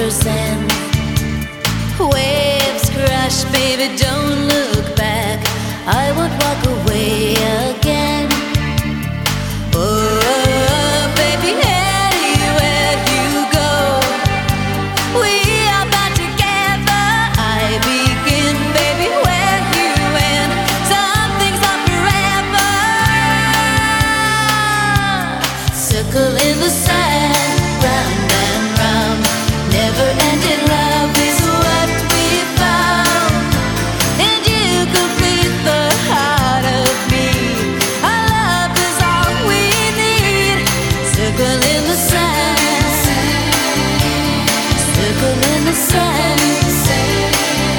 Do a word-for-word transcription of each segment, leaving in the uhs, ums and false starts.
water's end. Waves crash, baby, don't look back. I won't walk away again. Oh, baby, anywhere you go, we are bound together. I begin, baby, where you end. Some things are forever. Circle in the sand, round and round. Never-ending love is what we found, and you complete the heart of me. Our love is all we need. Circle in the sand, circle in the sand.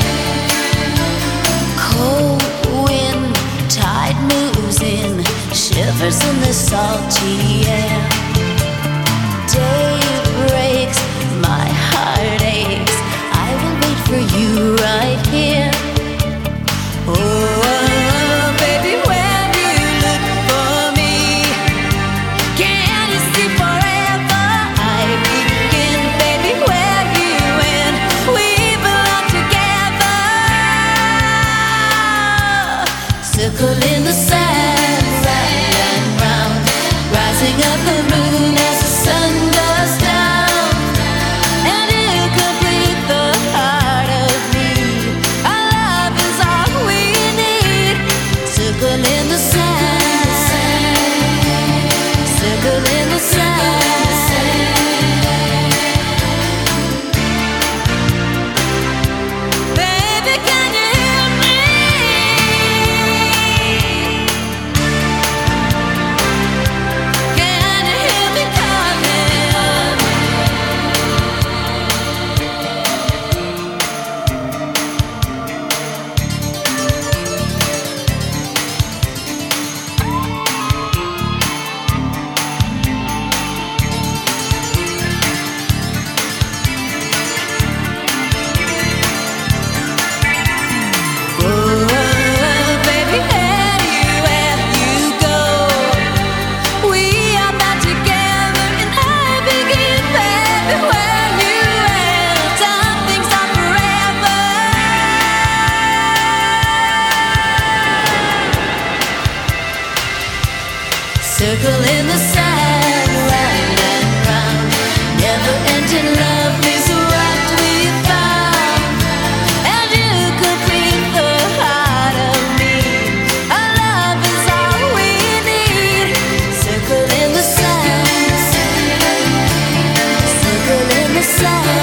Cold wind, tide moves in, shivers in the salty air. Day breaks, my heart aches. I will wait for you right here. Oh, baby, when you look for me, can you see forever? I begin, baby, where you end. We belong together. Circle in the sand, round and round, rising up the moon as the sun goes down, and you complete the heart of me. Our love is all we need. Circle in the sand, circle in the sand. Baby, can you hear me? Can you hear me calling? Oh, baby, anywhere you go, we are bound together, and I begin, baby, where you end. Some things are forever. Circle in the sand, round and round. Never-ending love is what we found, and you complete the heart of me. Our love is all we need. Circle in the sand, circle in the sand.